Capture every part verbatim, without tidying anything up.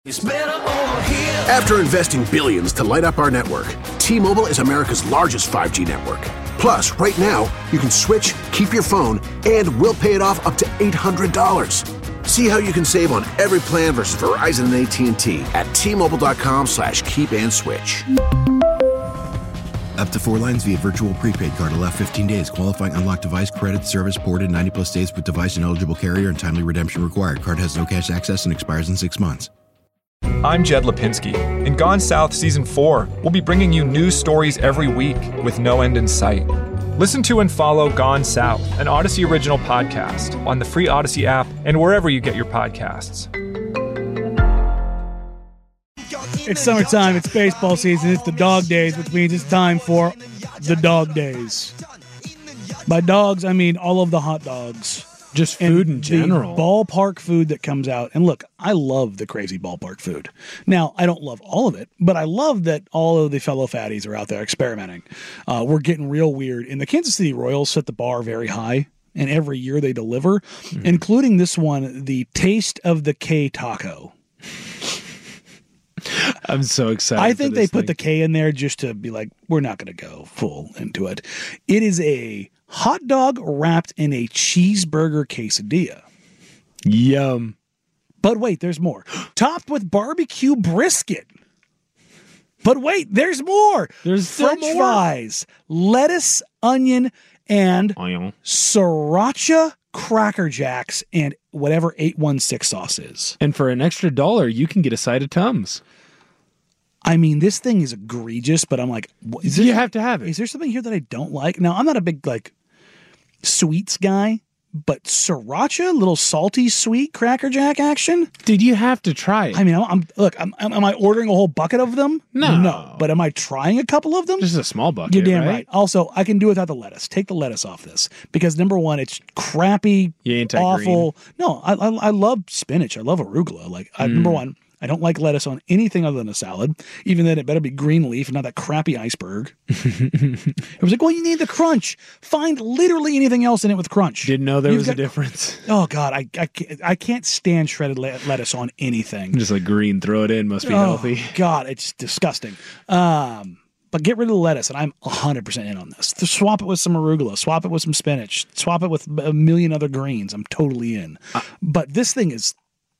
After investing billions to light up our network, T-Mobile is America's largest five G network. Plus, right now, you can switch, keep your phone, and we'll pay it off up to eight hundred dollars. See how you can save on every plan versus Verizon and A T and T at T-Mobile.com slash keep and switch. Up to four lines via virtual prepaid card. Allow fifteen days. Qualifying unlocked device credit service ported ninety plus days with device and eligible carrier and timely redemption required. Card has no cash access and expires in six months. I'm Jed Lipinski. In Gone South Season four, we'll be bringing you news stories every week with no end in sight. Listen to and follow Gone South, an Odyssey original podcast, on the free Odyssey app and wherever you get your podcasts. It's summertime, it's baseball season, it's the dog days, which means it's time for the dog days. By dogs, I mean all of the hot dogs. Just food in general. The ballpark food that comes out. And look, I love the crazy ballpark food. Now, I don't love all of it, but I love that all of the fellow fatties are out there experimenting. Uh, we're getting real weird. And the Kansas City Royals set the bar very high, and every year they deliver, mm. including this one, the Taste of the K Taco. I'm so excited. I think they put thing. the K in there just to be like, we're not going to go full into it. It is a hot dog wrapped in a cheeseburger quesadilla. Yum. But wait, there's more. Topped with barbecue brisket. But wait, there's more. There's French more. fries, lettuce, onion, and Onion. sriracha Cracker Jacks and whatever eight one six sauce is. And for an extra dollar, you can get a side of Tums. I mean, this thing is egregious, but I'm like, what, is there, you have to have it. Is there something here that I don't like? Now, I'm not a big, like, sweets guy, but sriracha, little salty, sweet Cracker Jack action? Dude, you have to try it. I mean, I'm, I'm look, I'm, am I ordering a whole bucket of them? No. No. But am I trying a couple of them? Just a small bucket, You're damn right? right. Also, I can do without the lettuce. Take the lettuce off this. Because, number one, it's crappy, You anti-green. awful. No, I, I, I love spinach. I love arugula. Like, I, Mm. number one, I don't like lettuce on anything other than a salad. Even then, it better be green leaf and not that crappy iceberg. It was like, well, you need the crunch. Find literally anything else in it with crunch. Didn't know there You've was got, a difference. Oh, God. I, I, can't, I can't stand shredded le- lettuce on anything. Just like green, throw it in, must be oh, healthy. God, it's disgusting. Um, but get rid of the lettuce, and I'm one hundred percent in on this. To swap it with some arugula, swap it with some spinach, swap it with a million other greens. I'm totally in. Uh, but this thing is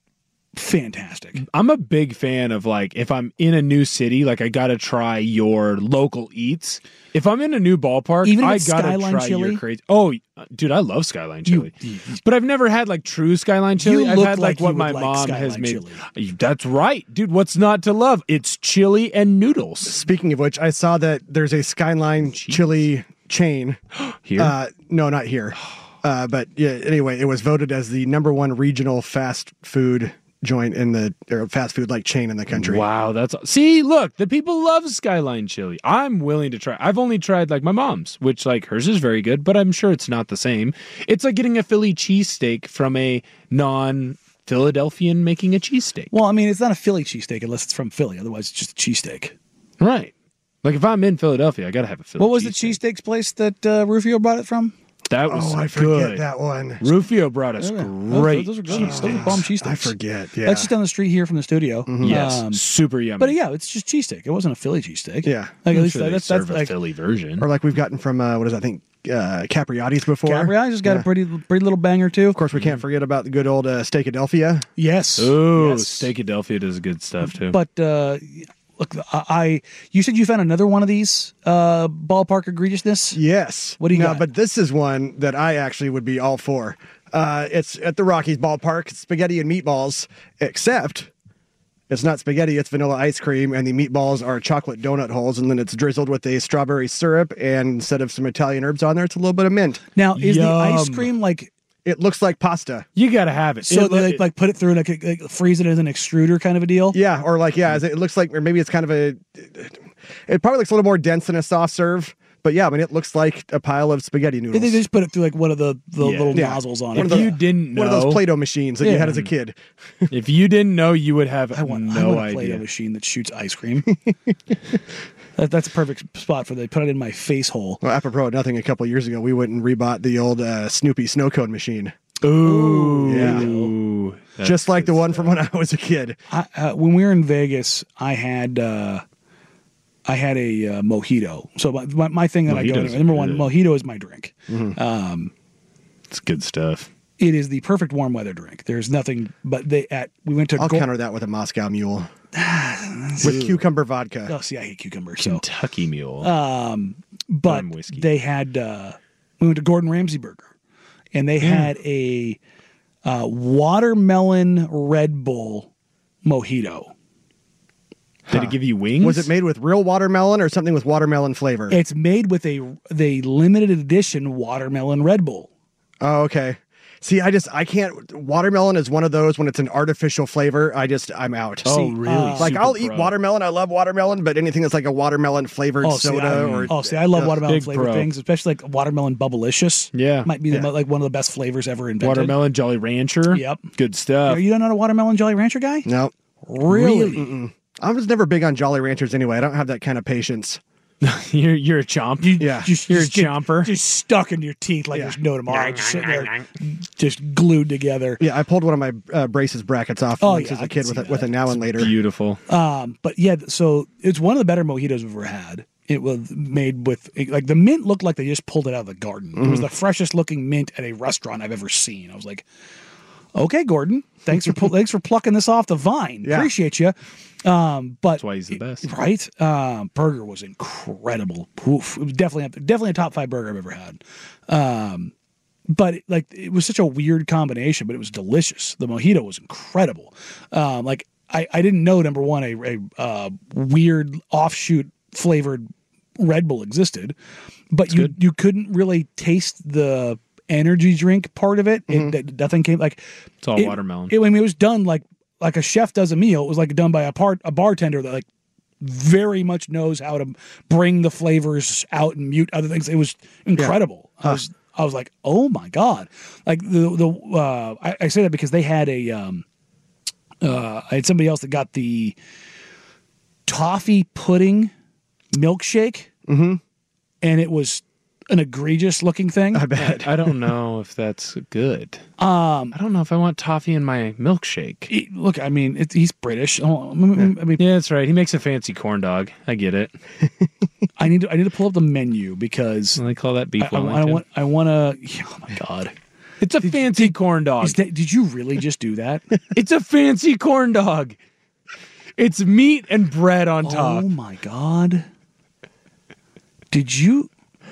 fantastic. I'm a big fan of, like, if I'm in a new city, like, I gotta try your local eats. If I'm in a new ballpark, Even I if gotta Skyline try chili? your crazy. Oh, dude, I love Skyline chili. You, you, but I've never had like true Skyline chili. You I've look had like, like what you my would like mom Skyline has made. chili. That's right, dude. What's not to love? It's chili and noodles. Speaking of which, I saw that there's a Skyline Jeez. chili chain. Here? Uh, no, not here. Uh, but yeah, anyway, it was voted as the number one regional fast food joint in the or fast food like chain in the country. Wow, that's see, look, the people love Skyline chili. I'm willing to try. I've only tried like my mom's, which like hers is very good, but I'm sure it's not the same. It's like getting a Philly cheesesteak from a non-Philadelphian making a cheesesteak. Well, I mean, it's not a Philly cheesesteak unless it's from Philly. Otherwise, it's just a cheesesteak. Right. Like if I'm in Philadelphia, I gotta have a Philly. What was the cheesesteak. cheesesteaks place that uh, Rufio brought it from? That was oh, I good. forget that one. Rufio brought us Oh, yeah. great Those, those are good. cheesesteaks. Those are bomb cheesesteaks. I forget. Yeah, That's just down the street here from the studio. Mm-hmm. Yes, Um, super yummy. But yeah, it's just cheesesteak. It wasn't a Philly cheesesteak. Yeah. like, at I'm least sure they that's serve that's a like Philly version. or like we've gotten from uh, what is that, I think uh, Capriati's before. Capriati's got Yeah. a pretty pretty little banger too. Of course, we can't forget about the good old uh, Steakadelphia. Yes. Oh, yes. Steakadelphia does good stuff too. But uh, look, I, I you said you found another one of these uh, ballpark egregiousness. Yes. What do you no, got? But this is one that I actually would be all for. Uh, it's at the Rockies ballpark. It's spaghetti and meatballs, except it's not spaghetti. It's vanilla ice cream, and the meatballs are chocolate donut holes, and then it's drizzled with a strawberry syrup, and instead of some Italian herbs on there, it's a little bit of mint. Now, is the ice Yum. cream like It looks like pasta. you gotta have it. so? It- They like, it- like put it through like, a, like freeze it as an extruder kind of a deal. Yeah, or like, yeah, it looks like, or maybe it's kind of a, it probably looks a little more dense than a soft serve. But yeah, I mean, it looks like a pile of spaghetti noodles. They just put it through like one of the, the Yeah. little Yeah. nozzles on One it. of if the- you didn't know, One of those Play-Doh machines that you Yeah. had as a kid. if you didn't know, you would have I want, I no want a Play-Doh idea. machine that shoots ice cream. that, that's a perfect spot for they put it in my face hole. Well, apropos of nothing, a couple years ago, we went and rebought the old uh, Snoopy snow cone machine. Ooh, Yeah. Ooh. That's just like the good one stuff. from when I was a kid. I, uh, when we were in Vegas, I had uh, I had a uh, mojito. So my, my, my thing that I go Mojitos to, number one, are good. mojito is my drink. It's good stuff. It is the perfect warm weather drink. There's nothing but they at we went to I'll Go- counter that with a Moscow Mule with cucumber vodka. Oh, see, I hate cucumbers. So, Kentucky Mule. but Lime whiskey. they had uh, we went to Gordon Ramsay Burger, and they had a uh, watermelon Red Bull mojito. Did it give you wings? Was it made with real watermelon or something with watermelon flavor? It's made with a the limited edition watermelon Red Bull. Oh, okay. See, I just I can't. Watermelon is one of those when it's an artificial flavor. I just I'm out. Oh, See, really? uh, Like Super I'll eat pro. watermelon. I love watermelon, but anything that's like a watermelon flavored Oh, see, soda I, or oh, see, I love Ugh. watermelon Big flavored pro. things, especially like watermelon Bubblicious. Yeah. might be the, Yeah. mo- like one of the best flavors ever invented. Watermelon Jolly Rancher? Yep. Good stuff. Are you not a watermelon Jolly Rancher guy? No, Really? Mm-mm. I was never big on Jolly Ranchers anyway. I don't have that kind of patience. you're, you're a chomp. You, Yeah. just, You're a just get- chomper. just stuck in your teeth like Yeah. there's no tomorrow. Just sitting there, just glued together. Yeah, I pulled one of my uh, braces brackets off Oh, once yeah, as I a can kid with see a, with a that. now and later. Beautiful. Um, but yeah, so it's one of the better mojitos we've ever had. It was made with like the mint looked like they just pulled it out of the garden. It was the freshest looking mint at a restaurant I've ever seen. I was like, okay, Gordon, thanks for pu- thanks for plucking this off the vine. Yeah. Appreciate you. Um, but That's why he's the best. right? Um, burger was incredible. Oof, it was definitely definitely a top five burger I've ever had. Um, but it, like it was such a weird combination, but it was delicious. The mojito was incredible. Um, like I, I didn't know number one a, a uh, weird offshoot flavored Red Bull existed, but you good. you couldn't really taste the energy drink part of it. It that nothing came like It's all it- watermelon. It, I mean, it was done like like a chef does a meal. It was like done by a part a bartender that like very much knows how to bring the flavors out and mute other things. It was incredible. I was I was like, oh my god! Like the the uh, I, I say that because they had a um uh I had somebody else that got the toffee pudding milkshake, mm-hmm. and it was an egregious looking thing. I bet. I don't know if that's good. Um, I don't know if I want toffee in my milkshake. He- look, I mean, it, he's British. Oh, I mean, I, mean Yeah, that's right. He makes a fancy corn dog. I get it. I need to I need to pull up the menu because They call that beef I, I, I Wellington. want I want to. Oh my god! It's a fancy corn dog. Is that, did you really just do that? It's a fancy corn dog. It's meat and bread on top. Oh my god! Did you?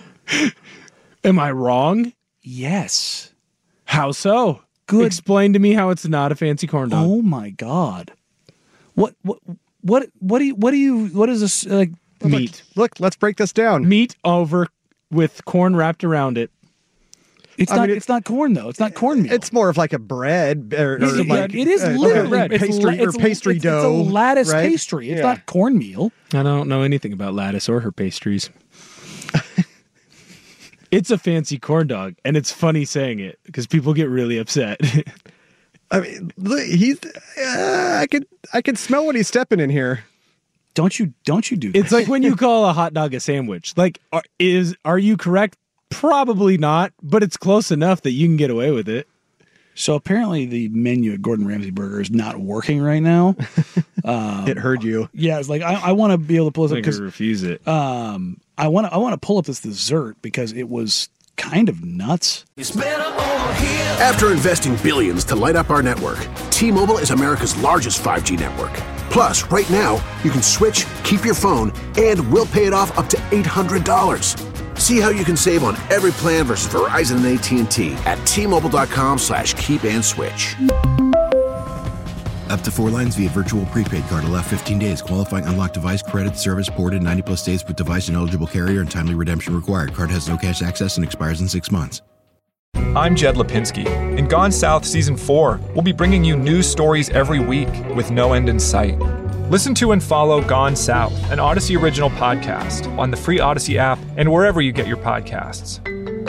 Am I wrong? Yes. How so? Good. Explain to me how it's not a fancy corn dog. Oh my god! What what what what do you what do you what is this like? Meat. Look, let's break this down. Meat over with corn wrapped around it. It's I not mean, it- it's not corn though. It's not cornmeal. It's more of like a bread or, or It- like it is uh, literally like a it's pastry la- or it's, pastry it's, dough. It's a lattice right? pastry. It's Yeah. not cornmeal. I don't know anything about Lattice or her pastries. It's a fancy corn dog, and it's funny saying it because people get really upset. I mean, look, he's. Uh, I could. I could smell what he's stepping in here. Don't you don't you do that? It's like when you call a hot dog a sandwich. Like, are, is are you correct? Probably not, but it's close enough that you can get away with it. So apparently the menu at Gordon Ramsay Burger is not working right now. it heard you. Yeah, it's like I, I want to be able to pull this I up could because refuse it. um, I want to I want to pull up this dessert because it was kind of nuts. After investing billions to light up our network, T-Mobile is America's largest five G network. Plus, right now, you can switch, keep your phone, and we'll pay it off up to eight hundred dollars. See how you can save on every plan versus Verizon and A T and T at T-Mobile.com slash keep and switch. Up to four lines via virtual prepaid card. Allow fifteen days. Qualifying unlocked device credit service ported ninety plus days with device and eligible carrier and timely redemption required. Card has no cash access and expires in six months. I'm Jed Lipinski. In Gone South Season four, we'll be bringing you news stories every week with no end in sight. Listen to and follow Gone South, an Odyssey original podcast, on the free Odyssey app and wherever you get your podcasts.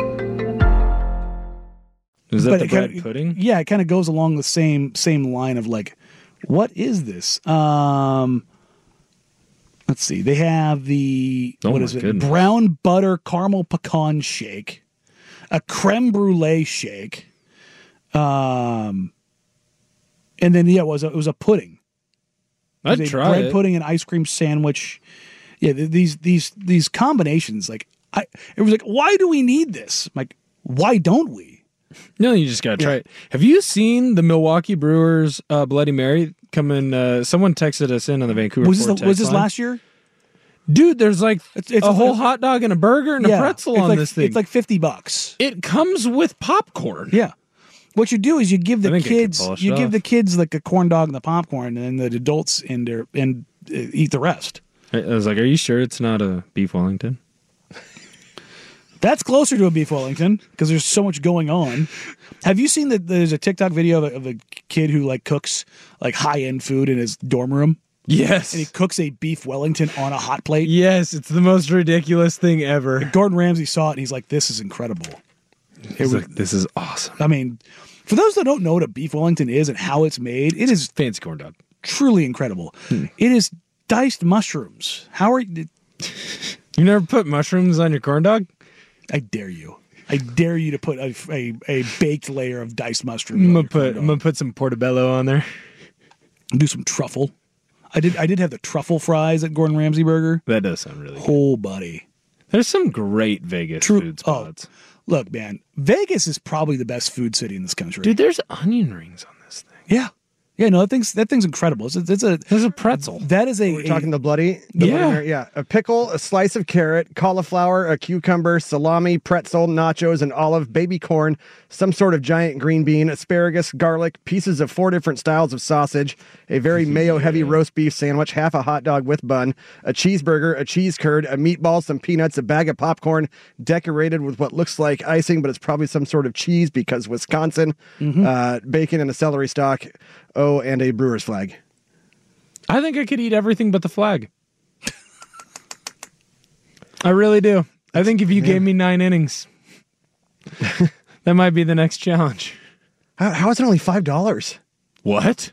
Is that But the it kinda- bread pudding? Yeah, it kind of goes along the same same line of like, what is this? Um, let's see. They have the Oh what my is it? goodness. Brown butter caramel pecan shake, a creme brulee shake, um, And then yeah, it was a, it was a pudding. It I'd was a try bread it. pudding and ice cream sandwich. Yeah, th- these these these combinations. Like I, it was like, why do we need this? I'm like, why don't we? No, you just gotta try it. Have you seen the Milwaukee Brewers uh, Bloody Mary coming? Uh, someone texted us in on the Vancouver. Was this Ford the, was text this line. last year? Dude, there's like It's- it's a a- whole hot dog and a burger and a pretzel it's on like, this thing. It's like fifty bucks. It comes with popcorn. Yeah. What you do is you give the I think I could kids polish you it give off. the kids like a corn dog and the popcorn, and then the adults in there and uh, eat the rest. I I was like, "Are you sure it's not a beef Wellington?" That's closer to a beef Wellington because there's so much going on. Have you seen that? There's a TikTok video of a, of a kid who like cooks like high end food in his dorm room, Yes. and he cooks a beef Wellington on a hot plate. Yes, it's the most ridiculous thing ever. Gordon Ramsay saw it and he's like, "This is incredible." It He's was, like, "This is awesome." I mean, for those that don't know what a beef Wellington is and how it's made, it is Fancy corn dog. truly incredible. It is diced mushrooms. How are you? You never put mushrooms on your corn dog? I dare you. I dare you to put a, a, a baked layer of diced mushrooms. I'm on gonna your put corn I'm gonna put some portobello on there. dog. Do some truffle. I did. I did have the truffle fries at Gordon Ramsay Burger. That does sound really good. Oh, buddy. There's some great Vegas True. food Oh, spots. look, man. Vegas is probably the best food city in this country. Dude, there's onion rings on this thing. Yeah. Yeah. No, that thing's that thing's incredible. It's, it's a There's a pretzel. that is a, We're a- talking the bloody, the Yeah. bloody Mary, yeah. A pickle, a slice of carrot, cauliflower, a cucumber, salami, pretzel, nachos, and olive, baby corn, some sort of giant green bean, asparagus, garlic, pieces of four different styles of sausage, a very mayo-heavy roast beef sandwich, half a hot dog with bun, a cheeseburger, a cheese curd, a meatball, some peanuts, a bag of popcorn, decorated with what looks like icing, but it's probably some sort of cheese because Wisconsin, uh, bacon and a celery stalk, oh, and a brewer's flag. I think I could eat everything but the flag. I really do. I think if you gave me nine innings, that might be the next challenge. How, how is it only five dollars? What?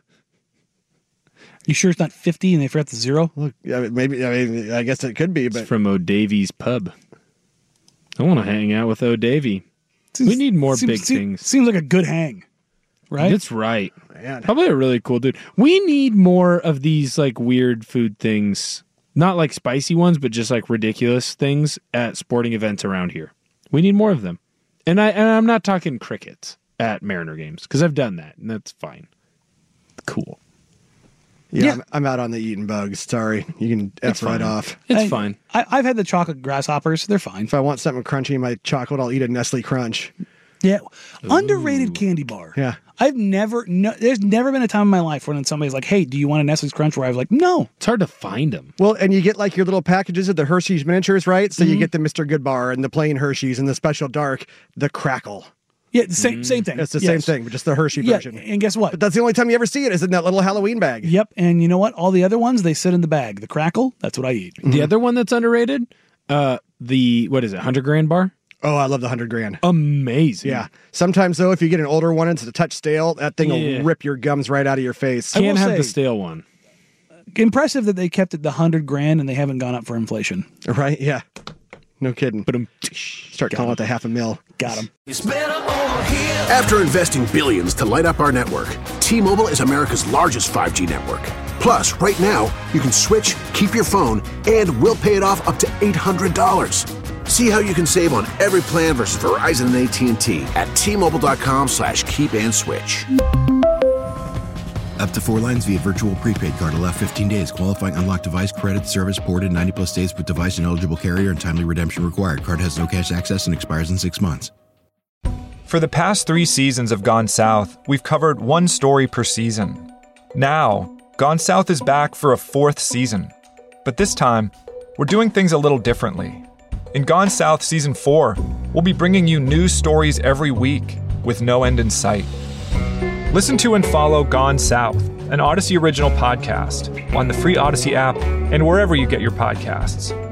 You sure it's not fifty and they forgot the zero? Look, I mean, maybe. I mean, I guess it could be, It's but from O'Davy's Pub. I want to hang out with O'Davy. We need more Seems- big seem- things. Seems like a good hang, right? That's right. man, Probably a really cool dude. We need more of these like weird food things. Not like spicy ones, but just like ridiculous things at sporting events around here. We need more of them. And I and I'm not talking crickets at Mariner games because I've done that and that's fine. Cool. yeah, Yeah. I'm, I'm out on the eating bugs. Sorry, you can f It's right fine. off. It's I- fine. I, I've had the chocolate grasshoppers. They're fine. If I want something crunchy in my chocolate, I'll eat a Nestle Crunch. Yeah, underrated candy bar. Yeah. I've never. No, there's never been a time in my life when somebody's like, "Hey, do you want a Nestle's Crunch?" Where I was like, "No." It's hard to find them. Well, and you get like your little packages of the Hershey's miniatures, right? So Mm-hmm. you get the Mister Good bar and the plain Hershey's and the special dark, the Crackle. Yeah, the same same thing. It's the Yes. same thing, but just the Hershey Yeah, version. and guess what? But that's the only time you ever see it is in that little Halloween bag. Yep, and you know what? All the other ones they sit in the bag. The Crackle, that's what I eat. The other one that's underrated, uh, the what is it, hundred grand bar? Oh, I love the hundred grand. Amazing. Yeah. Sometimes though, if you get an older one and it's a touch stale, that thing Yeah. will rip your gums right out of your face. I Can't will have say- the stale one. Impressive that they kept it the hundred grand and they haven't gone up for inflation. Right? Yeah. No kidding. But um, Start calling it the half a mil. Got them. After investing billions to light up our network, T-Mobile is America's largest five G network. Plus, right now, you can switch, keep your phone, and we'll pay it off up to eight hundred dollars. See how you can save on every plan versus Verizon and A T and T at T-Mobile.com slash keep and switch. Up to four lines via virtual prepaid card. Allow fifteen days. Qualifying unlocked device credit service ported ninety plus days with device and eligible carrier and timely redemption required. Card has no cash access and expires in six months. For the past three seasons of Gone South, we've covered one story per season. Now, Gone South is back for a fourth season. But this time, we're doing things a little differently. In Gone South Season four, we'll be bringing you new stories every week with no end in sight. Listen to and follow Gone South, an Odyssey original podcast, on the free Odyssey app and wherever you get your podcasts.